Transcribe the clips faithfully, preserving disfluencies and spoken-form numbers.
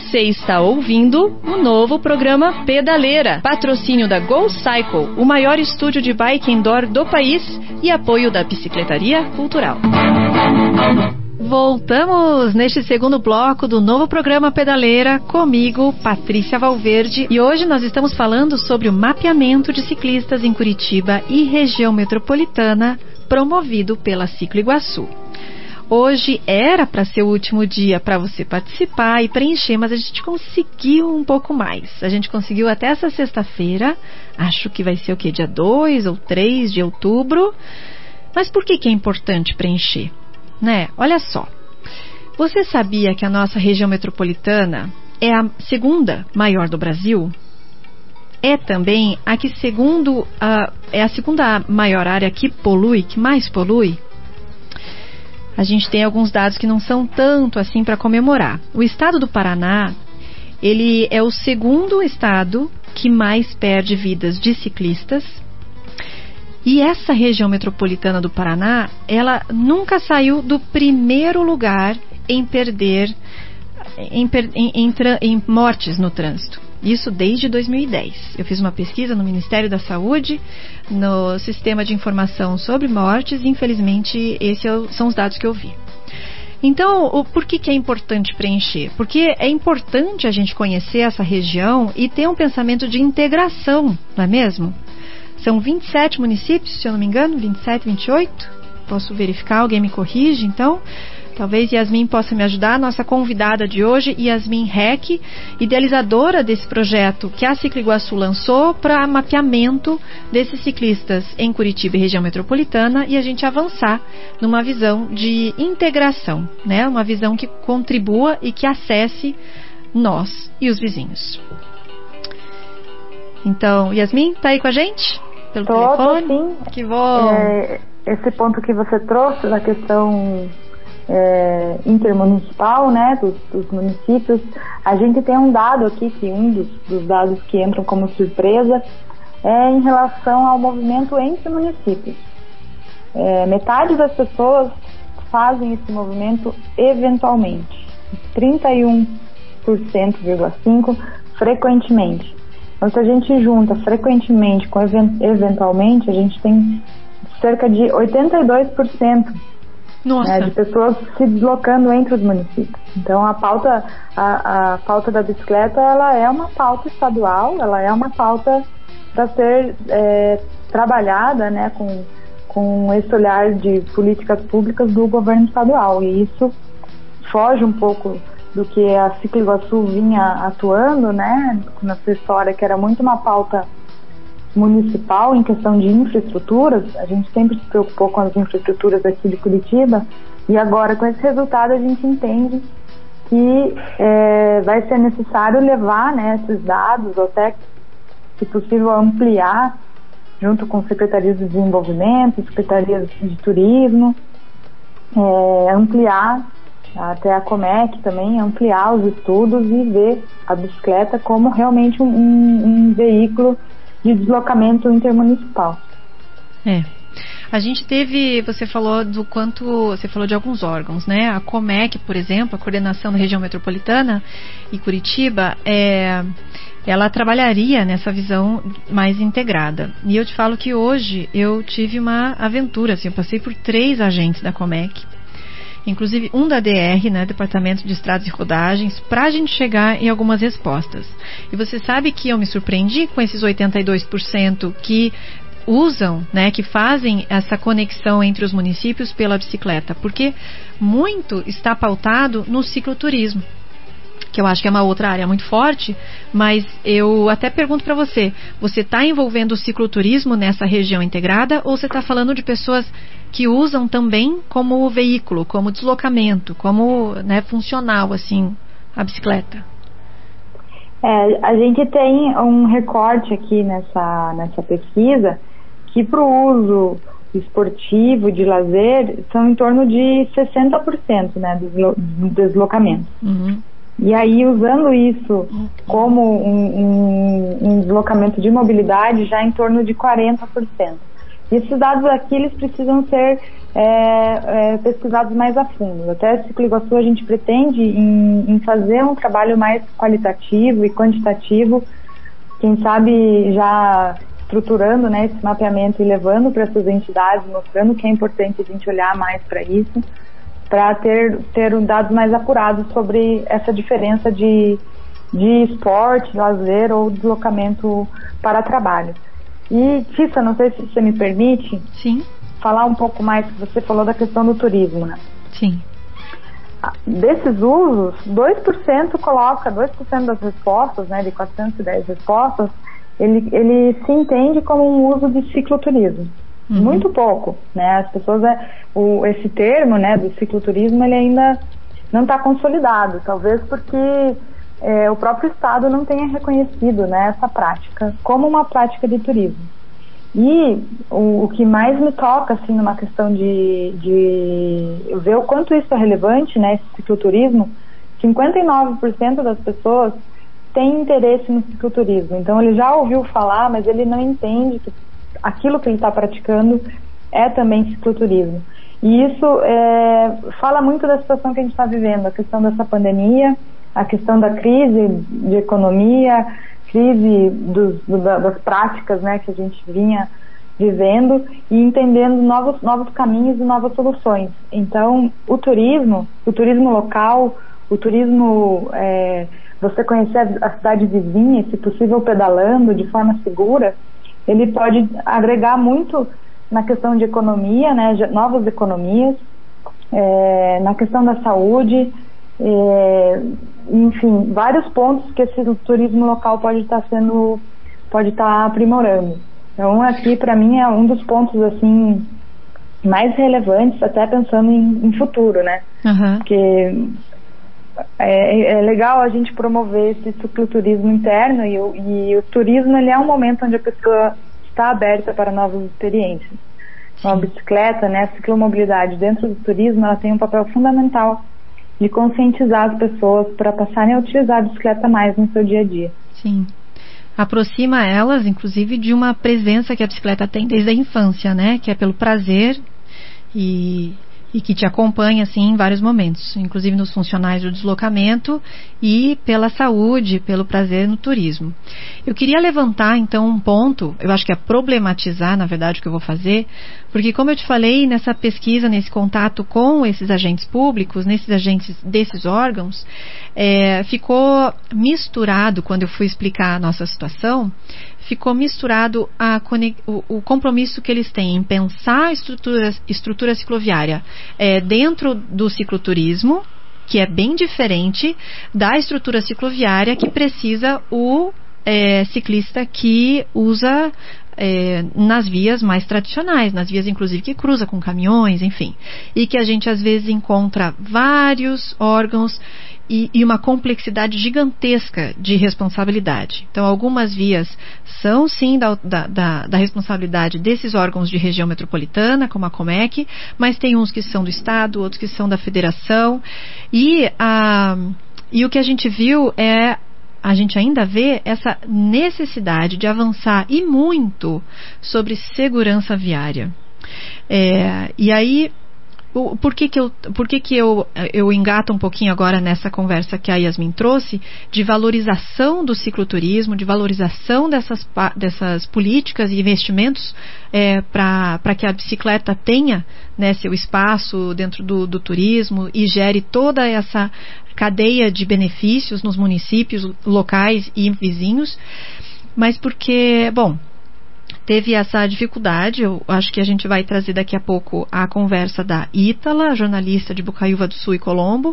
Você está ouvindo o novo programa Pedaleira, patrocínio da Go Cycle, o maior estúdio de bike indoor do país e apoio da Bicicletaria Cultural. Voltamos neste segundo bloco do novo programa Pedaleira, comigo, Patrícia Valverde, e hoje nós estamos falando sobre o mapeamento de ciclistas em Curitiba e região metropolitana, promovido pela Ciclo Iguaçu. Hoje era para ser o último dia para você participar e preencher, mas a gente conseguiu um pouco mais. A gente conseguiu até essa sexta-feira, acho que vai ser o quê? Dia dois ou três de outubro. Mas por que que é importante preencher? Né? Olha só, você sabia que a nossa região metropolitana é a segunda maior do Brasil? É também a que segundo a, é a segunda maior área que polui, que mais polui? A gente tem alguns dados que não são tanto assim para comemorar. O estado do Paraná, ele é o segundo estado que mais perde vidas de ciclistas. E essa região metropolitana do Paraná, ela nunca saiu do primeiro lugar em perder, em, em, em, em mortes no trânsito. Isso desde dois mil e dez. Eu fiz uma pesquisa no Ministério da Saúde, no Sistema de Informação sobre Mortes, e infelizmente esses são os dados que eu vi. Então, o, por que que é importante preencher? Porque é importante a gente conhecer essa região e ter um pensamento de integração, não é mesmo? São vinte e sete municípios, se eu não me engano, vinte e sete, vinte e oito. Posso verificar, alguém me corrige, então. Talvez Yasmin possa me ajudar. Nossa convidada de hoje, Yasmin Heck, idealizadora desse projeto que a Ciclo Iguaçu lançou para mapeamento desses ciclistas em Curitiba e região metropolitana, e a gente avançar numa visão de integração, né? Uma visão que contribua e que acesse nós e os vizinhos. Então, Yasmin, tá aí com a gente? Pelo tô, telefone? Tô, sim. Que bom. É, esse ponto que você trouxe da questão é, intermunicipal, né, dos, dos municípios, a gente tem um dado aqui, que um dos, dos dados que entram como surpresa é em relação ao movimento entre municípios. É, metade das pessoas fazem esse movimento eventualmente, trinta e um por cento, vírgula cinco por cento frequentemente. Então, se a gente junta frequentemente com eventualmente, a gente tem cerca de oitenta e dois por cento, né, de pessoas se deslocando entre os municípios. Então, a pauta, a, a pauta da bicicleta, ela é uma pauta estadual, ela é uma pauta para ser é, trabalhada, né, com, com esse olhar de políticas públicas do governo estadual. E isso foge um pouco do que a Ciclo Iguaçu vinha atuando, né, na sua história, que era muito uma pauta municipal em questão de infraestruturas. A gente sempre se preocupou com as infraestruturas aqui de Curitiba, e agora com esse resultado a gente entende que é, vai ser necessário levar, né, esses dados, ou até, se possível, ampliar junto com secretarias de desenvolvimento, secretarias de turismo, é, ampliar até a Comec também, ampliar os estudos e ver a bicicleta como realmente um, um veículo de deslocamento intermunicipal. É. A gente teve, você falou do quanto, você falou de alguns órgãos, né? A Comec, por exemplo, a Coordenação da Região Metropolitana e Curitiba, é, ela trabalharia nessa visão mais integrada. E eu te falo que hoje eu tive uma aventura, assim, eu passei por três agentes da Comec, inclusive um da D R, né, Departamento de Estradas e Rodagens, para a gente chegar em algumas respostas. E você sabe que eu me surpreendi com esses oitenta e dois por cento que usam, né, que fazem essa conexão entre os municípios pela bicicleta, porque muito está pautado no cicloturismo, que eu acho que é uma outra área muito forte, mas eu até pergunto para você, você está envolvendo o cicloturismo nessa região integrada, ou você está falando de pessoas que usam também como veículo, como deslocamento, como, né, funcional, assim, a bicicleta? É, a gente tem um recorte aqui nessa, nessa pesquisa que para o uso esportivo, de lazer, são em torno de sessenta por cento, né, do deslocamento. Uhum. E aí, usando isso como um, um, um deslocamento de mobilidade, já em torno de quarenta por cento. E esses dados aqui, eles precisam ser é, é, pesquisados mais a fundo. Até a Ciclo Iguaçu a gente pretende em, em fazer um trabalho mais qualitativo e quantitativo, quem sabe já estruturando, né, esse mapeamento e levando para essas entidades, mostrando que é importante a gente olhar mais para isso, para ter, ter dados mais apurados sobre essa diferença de, de esporte, lazer ou deslocamento para trabalho. E, Tissa, não sei se você me permite Sim. falar um pouco mais, que você falou da questão do turismo, né? Sim. Desses usos, dois por cento coloca, dois por cento das respostas, né, de quatrocentas e dez respostas, ele, ele se entende como um uso de cicloturismo. Uhum. Muito pouco, né? As pessoas, é, o, esse termo, né, do cicloturismo, ele ainda não está consolidado, talvez porque é, o próprio Estado não tenha reconhecido, né, essa prática como uma prática de turismo. E o, o que mais me toca, assim, numa questão de, de ver o quanto isso é relevante, né, esse cicloturismo, cinquenta e nove por cento das pessoas têm interesse no cicloturismo. Então ele já ouviu falar, mas ele não entende que aquilo que ele está praticando é também cicloturismo. E isso é, fala muito da situação que a gente está vivendo, a questão dessa pandemia, a questão da crise de economia, crise dos, do, das práticas, né, que a gente vinha vivendo e entendendo novos, novos caminhos e novas soluções. Então, o turismo, o turismo local, o turismo, é, você conhecer a, a cidade vizinha, se possível pedalando de forma segura, ele pode agregar muito na questão de economia, né, novas economias, é, na questão da saúde, é, enfim, vários pontos que esse turismo local pode estar sendo, pode estar aprimorando. Então, aqui para mim é um dos pontos assim mais relevantes, até pensando em, em futuro, né? Uhum. Porque é, é legal a gente promover esse cicloturismo interno e o, e o turismo, ele é um momento onde a pessoa está aberta para novas experiências. Então, a bicicleta, né, a ciclomobilidade dentro do turismo, ela tem um papel fundamental de conscientizar as pessoas para passarem a utilizar a bicicleta mais no seu dia a dia. Sim. Aproxima elas, inclusive, de uma presença que a bicicleta tem desde a infância, né? Que é pelo prazer e, e que te acompanha, assim, em vários momentos, inclusive nos funcionais do deslocamento e pela saúde, pelo prazer no turismo. Eu queria levantar, então, um ponto, eu acho que é problematizar, na verdade, o que eu vou fazer, porque, como eu te falei, nessa pesquisa, nesse contato com esses agentes públicos, nesses agentes desses órgãos, é, ficou misturado, quando eu fui explicar a nossa situação, ficou misturado a, o, o compromisso que eles têm em pensar a estrutura, estrutura cicloviária é, dentro do cicloturismo, que é bem diferente da estrutura cicloviária que precisa o é, ciclista que usa é, nas vias mais tradicionais, nas vias inclusive que cruza com caminhões, enfim, e que a gente às vezes encontra vários órgãos e, e uma complexidade gigantesca de responsabilidade. Então, algumas vias são sim da, da, da, da responsabilidade desses órgãos de região metropolitana, como a Comec, mas tem uns que são do Estado, outros que são da Federação, e, a, e o que a gente viu é, a gente ainda vê essa necessidade de avançar e muito sobre segurança viária. É, e aí, por que que, eu, por que, que eu, eu engato um pouquinho agora nessa conversa que a Yasmin trouxe, de valorização do cicloturismo, de valorização dessas, dessas políticas e investimentos é, para que a bicicleta tenha, né, seu espaço dentro do, do turismo e gere toda essa cadeia de benefícios nos municípios locais e vizinhos, mas porque, bom, teve essa dificuldade. Eu acho que a gente vai trazer daqui a pouco a conversa da Ítala, jornalista de Bocaiúva do Sul e Colombo,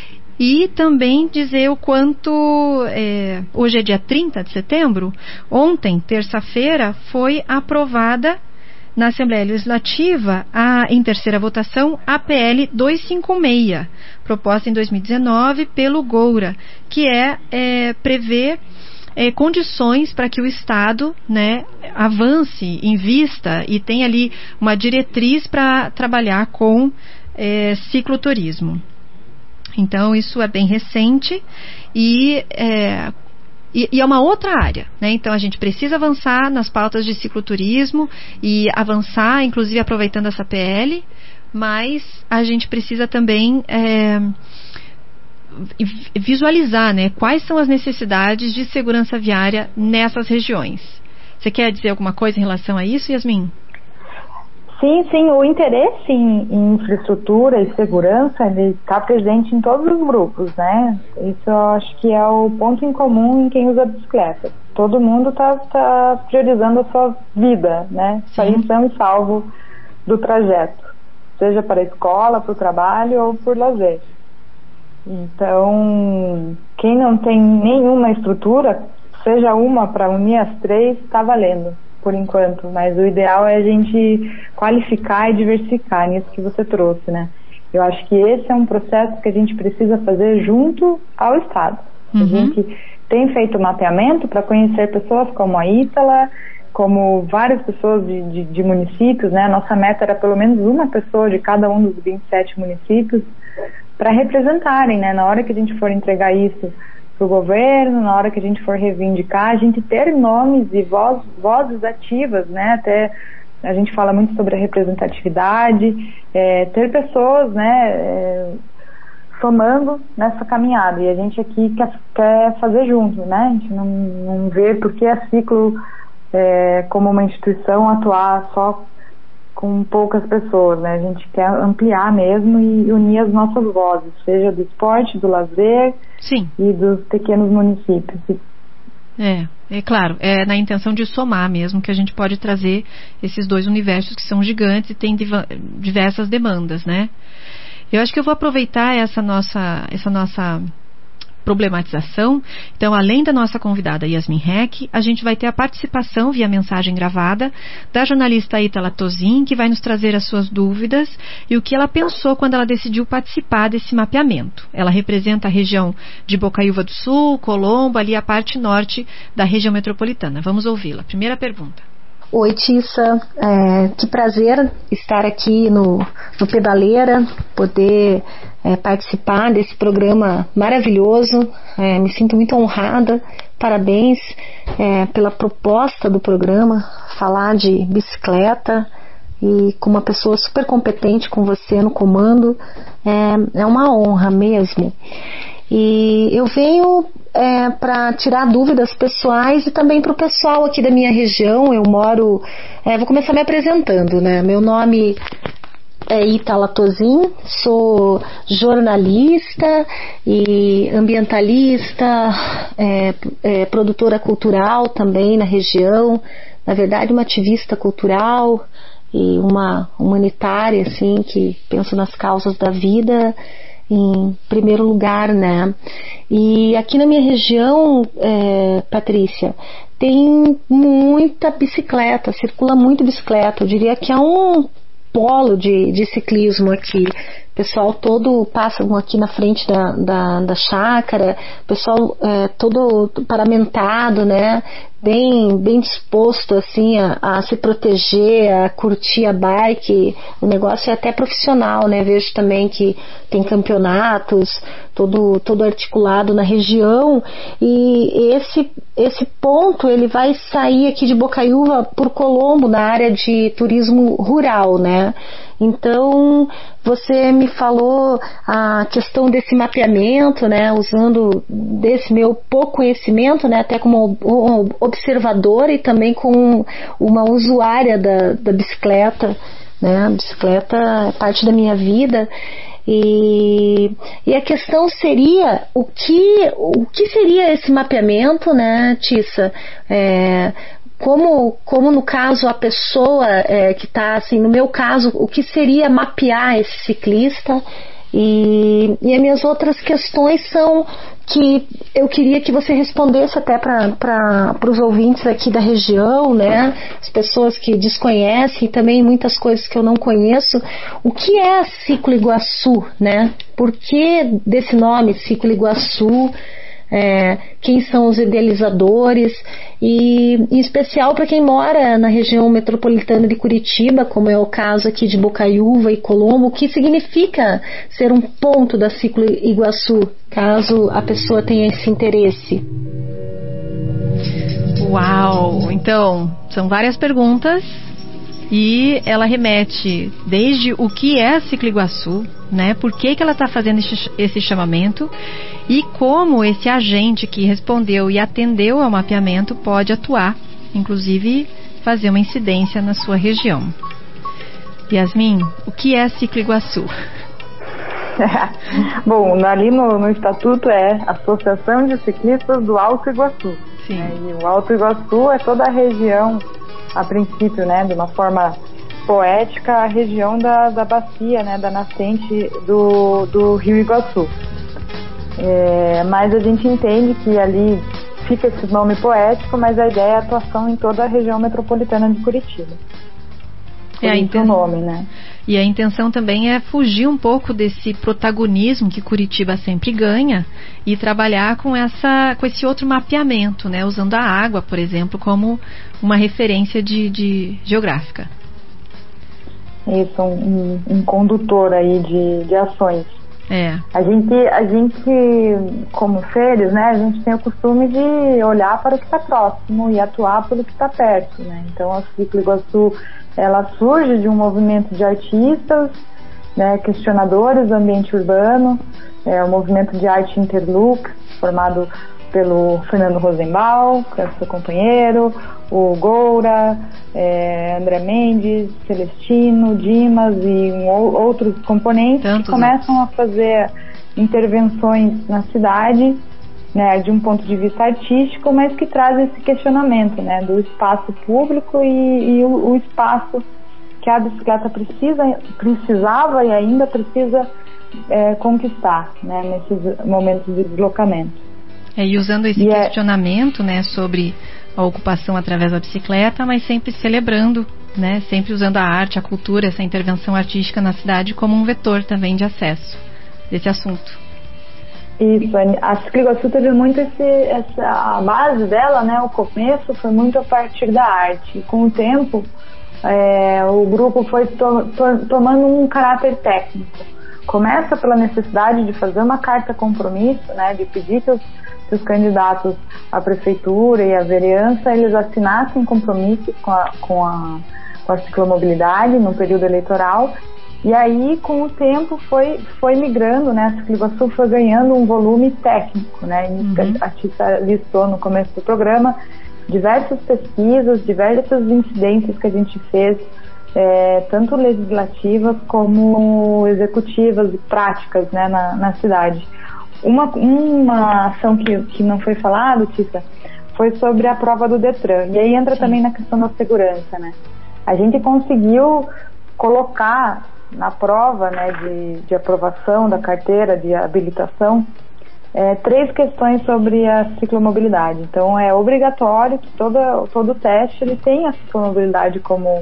e também dizer o quanto, é, hoje é dia trinta de setembro, ontem, terça-feira, foi aprovada na Assembleia Legislativa, a, em terceira votação, a P L duzentos e cinquenta e seis, proposta em dois mil e dezenove pelo Goura, que é, é prever É, condições para que o Estado, né, avance, invista e tenha ali uma diretriz para trabalhar com é, cicloturismo. Então, isso é bem recente e, é, e, e é uma outra área, né? Então a gente precisa avançar nas pautas de cicloturismo e avançar, inclusive aproveitando essa P L, mas a gente precisa também é, visualizar, né, quais são as necessidades de segurança viária nessas regiões. Você quer dizer alguma coisa em relação a isso, Yasmin? Sim, sim, o interesse em, em infraestrutura e segurança, ele está presente em todos os grupos, né? Isso eu acho que é o ponto em comum em quem usa bicicleta. Todo mundo está tá priorizando a sua vida, né? Sair são e salvo do trajeto, seja para a escola, para o trabalho ou por lazer. Então, quem não tem nenhuma estrutura, seja uma para unir as três, está valendo. Por enquanto, mas o ideal é a gente qualificar e diversificar nisso que você trouxe, né? Eu acho que esse é um processo que a gente precisa fazer junto ao Estado. Uhum. A gente tem feito mapeamento para conhecer pessoas como a Ítala, como várias pessoas de, de, de municípios, né? Nossa meta era pelo menos uma pessoa de cada um dos vinte e sete municípios para representarem, né? Na hora que a gente for entregar isso para o governo, na hora que a gente for reivindicar, a gente ter nomes e voz, vozes ativas, né? Até a gente fala muito sobre a representatividade, é, ter pessoas, né, é, somando nessa caminhada, e a gente aqui quer, quer fazer junto, né? A gente não, não vê porque a Ciclo, é, como uma instituição, atuar só com poucas pessoas, né? A gente quer ampliar mesmo e unir as nossas vozes, seja do esporte, do lazer, sim, e dos pequenos municípios. É, é claro, é na intenção de somar mesmo que a gente pode trazer esses dois universos que são gigantes e têm diversas demandas, né? Eu acho que eu vou aproveitar essa nossa, essa nossa problematização. Então, além da nossa convidada Yasmin Heck, a gente vai ter a participação via mensagem gravada da jornalista Ítala Tozin, que vai nos trazer as suas dúvidas e o que ela pensou quando ela decidiu participar desse mapeamento. Ela representa a região de Bocaiúva do Sul, Colombo, ali a parte norte da região metropolitana. Vamos ouvi-la. Primeira pergunta. Oi, Tissa, é, que prazer estar aqui no, no Pedaleira, poder é, participar desse programa maravilhoso, é, me sinto muito honrada, parabéns é, pela proposta do programa, falar de bicicleta e com uma pessoa super competente com você no comando, é, é uma honra mesmo. E eu venho é, para tirar dúvidas pessoais e também para o pessoal aqui da minha região. Eu moro, é, vou começar me apresentando, né? Meu nome é Ítala Tozin, sou jornalista e ambientalista, é, é, produtora cultural também na região, na verdade uma ativista cultural e uma humanitária, assim, que penso nas causas da vida em primeiro lugar, né? E aqui na minha região, é, Patrícia, tem muita bicicleta, circula muito bicicleta. Eu diria que é um polo de, de ciclismo aqui. O pessoal todo passa aqui na frente da, da, da chácara, o pessoal é, todo paramentado, né? Bem, bem disposto assim a, a se proteger, a curtir a bike. O negócio é até profissional, né? Vejo também que tem campeonatos, todo, todo articulado na região, e esse, esse ponto ele vai sair aqui de Bocaiúva por Colombo, na área de turismo rural, né? Então, você me falou a questão desse mapeamento, né, usando desse meu pouco conhecimento, né, até como observadora e também como uma usuária da, da bicicleta, né, a bicicleta é parte da minha vida. E, e a questão seria o que, o que seria esse mapeamento, né, Tissa? É, Como, como no caso a pessoa é, que está, assim, no meu caso, o que seria mapear esse ciclista? E, e as minhas outras questões são que eu queria que você respondesse até para os ouvintes aqui da região, né? As pessoas que desconhecem e também muitas coisas que eu não conheço. O que é a Ciclo Iguaçu, né? Por que desse nome Ciclo Iguaçu? É, quem são os idealizadores e em especial para quem mora na região metropolitana de Curitiba, como é o caso aqui de Bocaiúva e Colombo, o que significa ser um ponto da Ciclo Iguaçu, caso a pessoa tenha esse interesse. Uau! Então, são várias perguntas e ela remete desde o que é a Ciclo Iguaçu, né? Por que que ela está fazendo esse, esse chamamento e como esse agente que respondeu e atendeu ao mapeamento pode atuar, inclusive fazer uma incidência na sua região. Yasmin, o que é Ciclo Iguaçu? Bom, ali no, no estatuto é Associação de Ciclistas do Alto Iguaçu. Sim. Né? E o Alto Iguaçu é toda a região, a princípio, né, de uma forma poética, a região da, da bacia, né, da nascente do, do Rio Iguaçu. É, mas a gente entende que ali fica esse nome poético, mas a ideia é a atuação em toda a região metropolitana de Curitiba. É a intenção, nome, né? E a intenção também é fugir um pouco desse protagonismo que Curitiba sempre ganha e trabalhar com, essa, com esse outro mapeamento, né? Usando a água, por exemplo, como uma referência de, de geográfica. Isso, um, um condutor aí de, de ações. É. A gente, a gente, como seres, né, a gente tem o costume de olhar para o que está próximo e atuar pelo que está perto, né? Então, a Ciclo Iguaçu, ela surge de um movimento de artistas, né, questionadores do ambiente urbano, é um movimento de arte interlux, formado pelo Fernando Rosenbaum, que é seu companheiro, o Goura, é, André Mendes, Celestino, Dimas e um, outros componentes Tantos que começam outros. a fazer intervenções na cidade, né, de um ponto de vista artístico, mas que trazem esse questionamento, né, do espaço público e, e o, o espaço que a bicicleta precisa, precisava e ainda precisa é, conquistar, né, nesses momentos de deslocamento. É, e usando esse e questionamento, é... né, sobre a ocupação através da bicicleta, mas sempre celebrando, né, sempre usando a arte, a cultura, essa intervenção artística na cidade como um vetor também de acesso desse assunto. Isso, a Ciclo Iguaçu teve muito esse, essa, a base dela, né, o começo foi muito a partir da arte. Com o tempo, é, o grupo foi to, to, tomando um caráter técnico. Começa pela necessidade de fazer uma carta compromisso, né, de pedir que os, que os candidatos à prefeitura e à vereança, eles assinassem compromissos com a, com a, com a ciclomobilidade no período eleitoral. E aí, com o tempo, foi, foi migrando, né? A Ciclo Iguaçu foi ganhando um volume técnico, né? Uhum. A Tita listou no começo do programa diversas pesquisas, diversas incidências que a gente fez, é, tanto legislativas como executivas e práticas, né, na, na cidade. Uma, uma ação que, que não foi falada, Tita, foi sobre a prova do Detran. E aí entra Sim. também na questão da segurança, né? A gente conseguiu colocar na prova, né, de, de aprovação da carteira de habilitação, é, três questões sobre a ciclomobilidade. Então, é obrigatório que toda, todo teste ele tenha a ciclomobilidade como,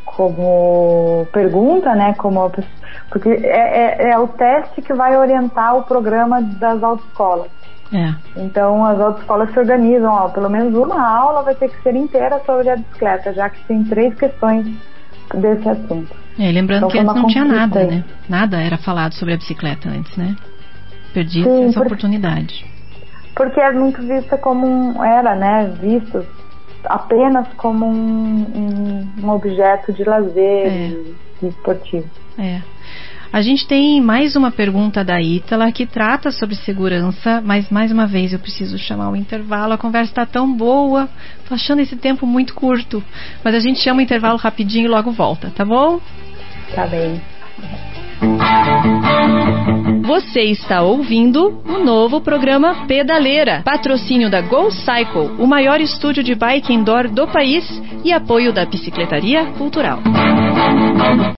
como pergunta, né, como, porque é, é, é o teste que vai orientar o programa das autoescolas. É. Então, as autoescolas se organizam, ó, pelo menos uma aula vai ter que ser inteira sobre a bicicleta, já que tem três questões desse assunto. É, lembrando então, que antes não tinha nada, né? Nada era falado sobre a bicicleta antes, né? Perdi Sim, essa porque, oportunidade. Porque é muito vista como um, era, né? Visto apenas como um, um, um objeto de lazer é. e, e esportivo. É. A gente tem mais uma pergunta da Ítala que trata sobre segurança, mas mais uma vez eu preciso chamar o intervalo. A conversa está tão boa, tô achando esse tempo muito curto, mas a gente chama o intervalo rapidinho e logo volta, tá bom? Tá bem. Você está ouvindo o novo programa Pedaleira, patrocínio da Go Cycle, o maior estúdio de bike indoor do país e apoio da Bicicletaria Cultural.